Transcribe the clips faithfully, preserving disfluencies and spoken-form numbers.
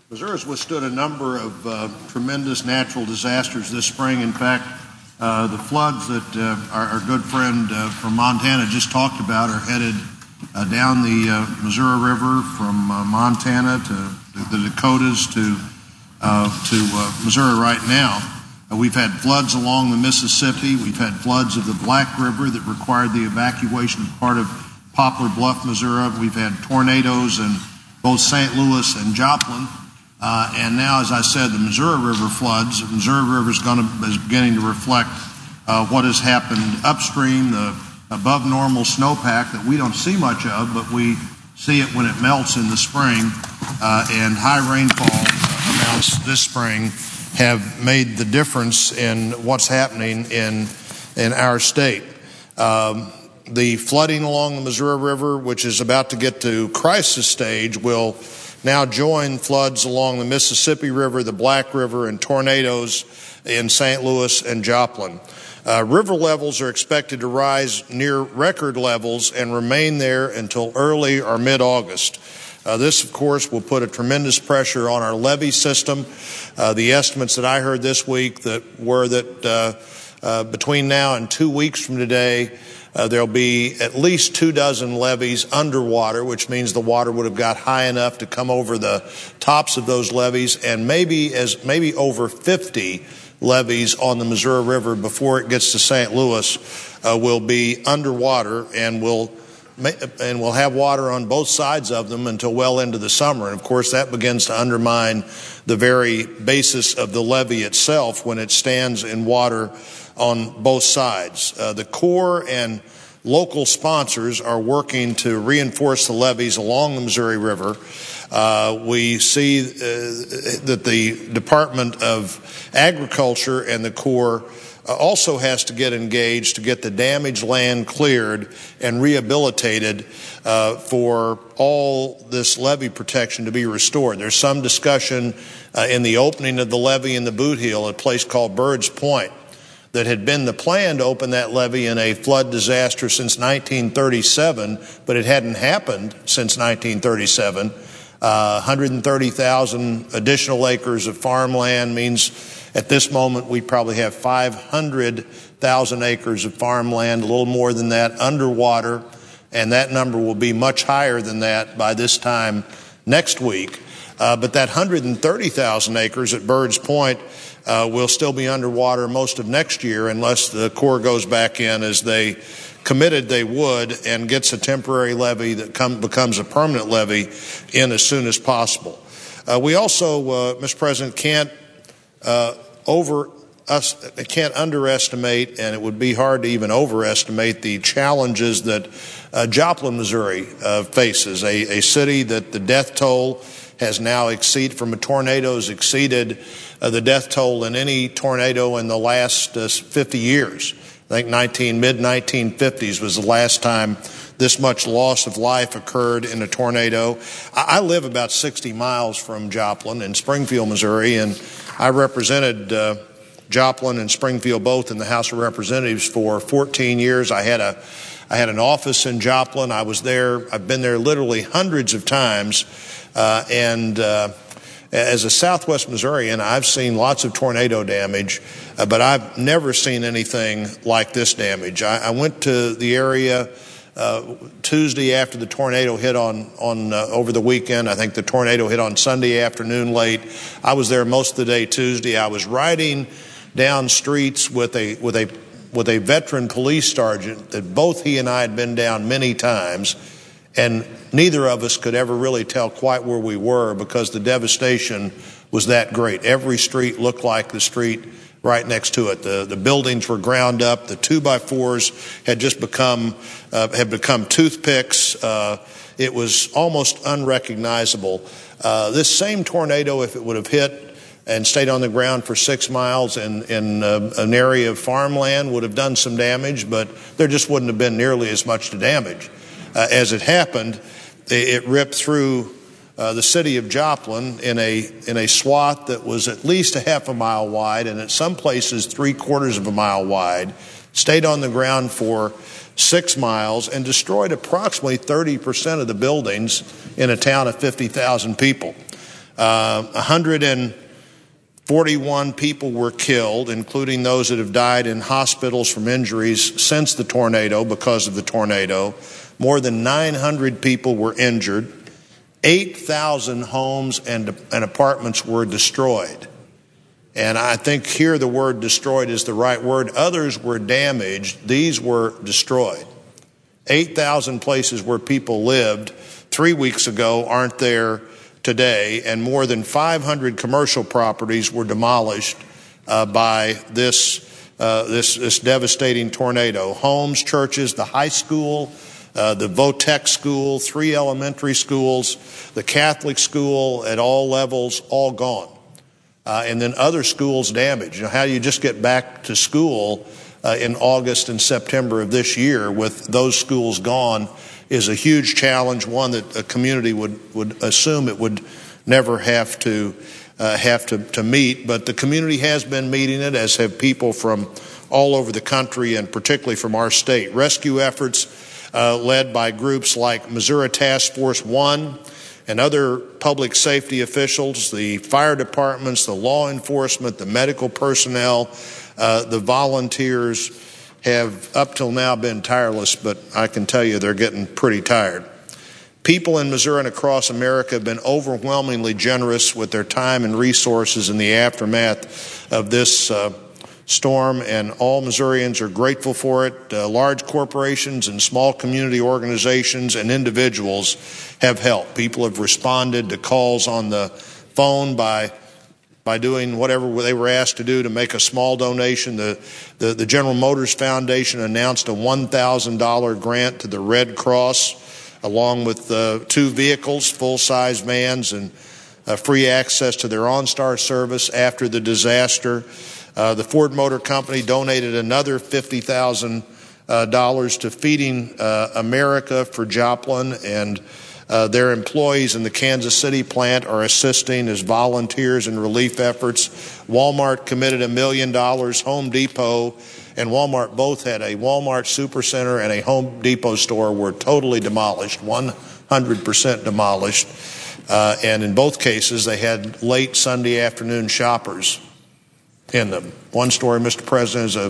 Missouri's withstood a number of uh, tremendous natural disasters this spring. In fact, uh, the floods that uh, our, our good friend uh, from Montana just talked about are headed uh, down the uh, Missouri River from uh, Montana to the Dakotas to uh, to uh, Missouri right now. Uh, we've had floods along the Mississippi. We've had floods of the Black River that required the evacuation of part of Poplar Bluff, Missouri. We've had tornadoes in both Saint Louis and Joplin. Uh, and now, as I said, the Missouri River floods. The Missouri River is, going to, is beginning to reflect uh, what has happened upstream, the above normal snowpack that we don't see much of, but we see it when it melts in the spring. Uh, and high rainfall amounts this spring have made the difference in what's happening in in our state. Um, the flooding along the Missouri River, which is about to get to crisis stage, will now join floods along the Mississippi River, the Black River, and tornadoes in Saint Louis and Joplin. Uh, river levels are expected to rise near record levels and remain there until early or mid-August. Uh, this, of course, will put a tremendous pressure on our levee system. Uh, the estimates that I heard this week that were that uh, uh, between now and two weeks from today, Uh, there'll be at least two dozen levees underwater, which means the water would have got high enough to come over the tops of those levees, and maybe as maybe over fifty levees on the Missouri River before it gets to Saint Louis uh, will be underwater, and will and we'll have water on both sides of them until well into the summer. And of course, that begins to undermine the very basis of the levee itself when it stands in water on both sides. Uh, the Corps and local sponsors are working to reinforce the levees along the Missouri River. Uh, we see uh, that the Department of Agriculture and the Corps uh, also has to get engaged to get the damaged land cleared and rehabilitated uh, for all this levee protection to be restored. There's some discussion uh, in the opening of the levee in the Boot Heel, a place called Bird's Point, that had been the plan to open that levee in a flood disaster since nineteen thirty-seven, but it hadn't happened since nineteen thirty-seven. Uh, one hundred thirty thousand additional acres of farmland means at this moment we probably have five hundred thousand acres of farmland, a little more than that, underwater, and that number will be much higher than that by this time next week. Uh, but that one hundred thirty thousand acres at Bird's Point Uh, will still be underwater most of next year unless the Corps goes back in, as they committed they would, and gets a temporary levee that come, becomes a permanent levee in as soon as possible. Uh, we also, uh, Mister President, can't uh, over us can't underestimate, and it would be hard to even overestimate, the challenges that uh, Joplin, Missouri, uh, faces. A, a city that the death toll has now exceeded from a tornado has exceeded uh, the death toll in any tornado in the last uh, fifty years. I think nineteen, mid nineteen fifties was the last time this much loss of life occurred in a tornado. I, I live about sixty miles from Joplin in Springfield, Missouri, and I represented uh, Joplin and Springfield both in the House of Representatives for fourteen years. I had a I had an office in Joplin. I was there. I've been there literally hundreds of times. Uh, and uh, as a Southwest Missourian, I've seen lots of tornado damage, uh, but I've never seen anything like this damage. I, I went to the area uh, Tuesday after the tornado hit on on uh, over the weekend. I think the tornado hit on Sunday afternoon late. I was there most of the day Tuesday. I was riding down streets with a with a with a veteran police sergeant that both he and I had been down many times. And neither of us could ever really tell quite where we were because the devastation was that great. Every street looked like the street right next to it. The, the buildings were ground up. The two-by-fours had just become, uh, had become toothpicks. Uh, it was almost unrecognizable. Uh, this same tornado, if it would have hit and stayed on the ground for six miles in, in uh, an area of farmland, would have done some damage, but there just wouldn't have been nearly as much to damage. Uh, as it happened, it ripped through uh, the city of Joplin in a in a swath that was at least a half a mile wide, and at some places three quarters of a mile wide, stayed on the ground for six miles, and destroyed approximately thirty percent of the buildings in a town of fifty thousand people. Uh, one hundred forty-one people were killed, including those that have died in hospitals from injuries since the tornado because of the tornado. More than nine hundred people were injured. eight thousand homes and, and apartments were destroyed. And I think here the word destroyed is the right word. Others were damaged. These were destroyed. eight thousand places where people lived three weeks ago aren't there today, and more than five hundred commercial properties were demolished uh, by this, uh, this this devastating tornado. Homes, churches, the high school, uh, the Votech school, three elementary schools, the Catholic school at all levels, all gone. Uh, and then other schools damaged. You know, how do you just get back to school uh, in August and September of this year with those schools gone is a huge challenge, one that a community would, would assume it would never have to uh, have to, to meet. But the community has been meeting it, as have people from all over the country and particularly from our state. Rescue efforts uh, led by groups like Missouri Task Force One and other public safety officials, the fire departments, the law enforcement, the medical personnel, uh, the volunteers, have up till now been tireless, but I can tell you they're getting pretty tired. People in Missouri and across America have been overwhelmingly generous with their time and resources in the aftermath of this uh, storm, and all Missourians are grateful for it. Uh, large corporations and small community organizations and individuals have helped. People have responded to calls on the phone by by doing whatever they were asked to do to make a small donation. The, the, the General Motors Foundation announced a one thousand dollars grant to the Red Cross, along with uh, two vehicles, full-size vans, and uh, free access to their OnStar service after the disaster. Uh, the Ford Motor Company donated another fifty thousand dollars uh, to Feeding uh, America for Joplin, and Uh, their employees in the Kansas City plant are assisting as volunteers in relief efforts. Walmart committed a million dollars. Home Depot and Walmart both had a Walmart Supercenter and a Home Depot store were totally demolished, one hundred percent demolished. Uh, and in both cases, they had late Sunday afternoon shoppers in them. One story, Mister President, is a,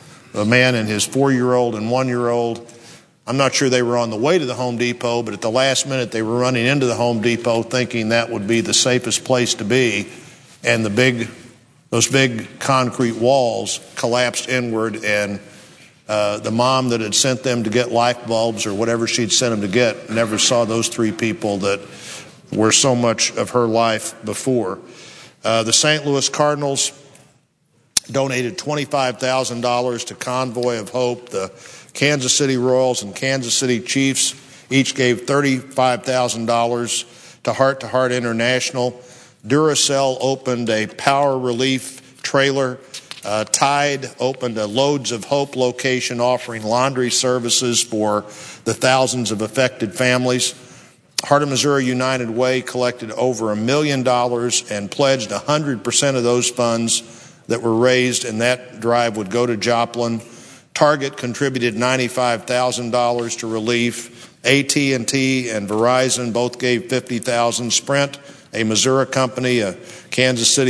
a man and his four-year-old and one-year-old. I'm not sure they were on the way to the Home Depot, but at the last minute they were running into the Home Depot thinking that would be the safest place to be, and the big, those big concrete walls collapsed inward, and uh, the mom that had sent them to get light bulbs or whatever she'd sent them to get never saw those three people that were so much of her life before. Uh, the Saint Louis Cardinals donated twenty-five thousand dollars to Convoy of Hope. The Kansas City Royals and Kansas City Chiefs each gave thirty-five thousand dollars to Heart to Heart International. Duracell opened a power relief trailer. Uh, Tide opened a Loads of Hope location offering laundry services for the thousands of affected families. Heart of Missouri United Way collected over a million dollars and pledged one hundred percent of those funds that were raised in that drive would go to Joplin. Target contributed ninety-five thousand dollars to relief. A T and T and Verizon both gave fifty thousand dollars. Sprint, a Missouri company, a Kansas City,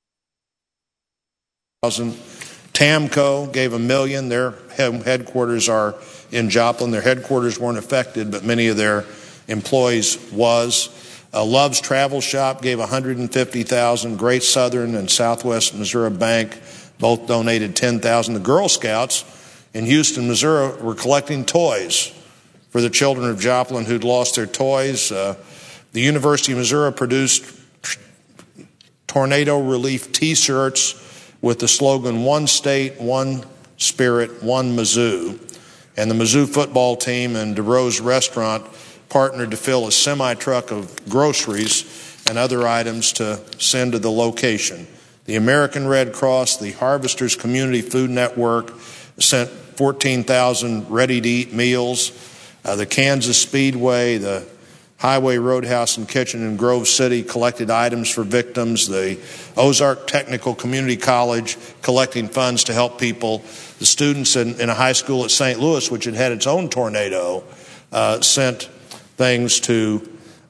Tamco gave a million. Their headquarters are in Joplin. Their headquarters weren't affected, but many of their employees was. Uh, Love's Travel Shop gave one hundred fifty thousand dollars. Great Southern and Southwest Missouri Bank both donated ten thousand dollars. The Girl Scouts in Houston, Missouri, were collecting toys for the children of Joplin who'd lost their toys. Uh, the University of Missouri produced tornado relief T-shirts with the slogan, "One State, One Spirit, One Mizzou." And the Mizzou football team and DeRose Restaurant partnered to fill a semi-truck of groceries and other items to send to the location. The American Red Cross, the Harvesters Community Food Network sent fourteen thousand ready-to-eat meals. Uh, the Kansas Speedway, the Highway Roadhouse and Kitchen in Grove City collected items for victims. The Ozark Technical Community College collecting funds to help people. The students in, in a high school at Saint Louis, which had had its own tornado, uh, sent things to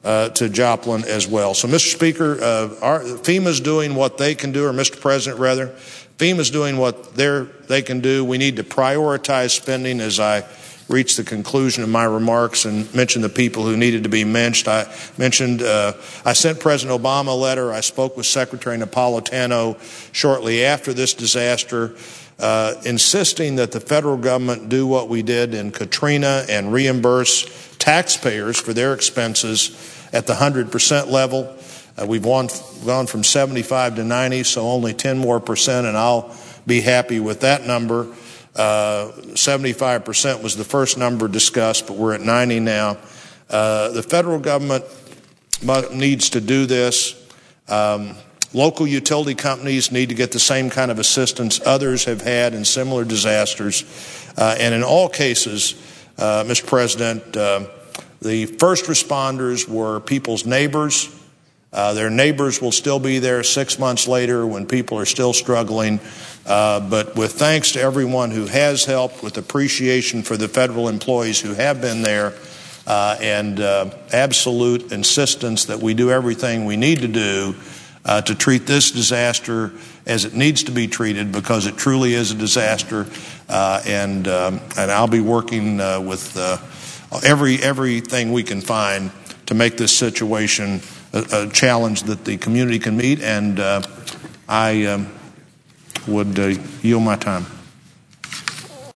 uh, to Joplin as well. So, Mister Speaker, uh, our, FEMA's doing what they can do, or Mister President, rather. FEMA's doing what they're, they can do. We need to prioritize spending as I reach the conclusion of my remarks and mention the people who needed to be mentioned. I mentioned, uh, I sent President Obama a letter. I spoke with Secretary Napolitano shortly after this disaster, uh, insisting that the federal government do what we did in Katrina and reimburse taxpayers for their expenses at the one hundred percent level. Uh, we've gone, gone from seventy-five to ninety, so only ten more percent, and I'll be happy with that number. Uh, seventy-five percent was the first number discussed, but we're at ninety now. Uh, the federal government needs to do this. Um, local utility companies need to get the same kind of assistance others have had in similar disasters. Uh, and in all cases, uh, Mister President, uh, the first responders were people's neighbors. Uh, their neighbors will still be there six months later when people are still struggling. Uh, but with thanks to everyone who has helped, with appreciation for the federal employees who have been there, uh, and uh, absolute insistence that we do everything we need to do uh, to treat this disaster as it needs to be treated, because it truly is a disaster. Uh, and um, and I'll be working uh, with uh, every everything we can find to make this situation a, a challenge that the community can meet. And uh, I um, would uh, yield my time.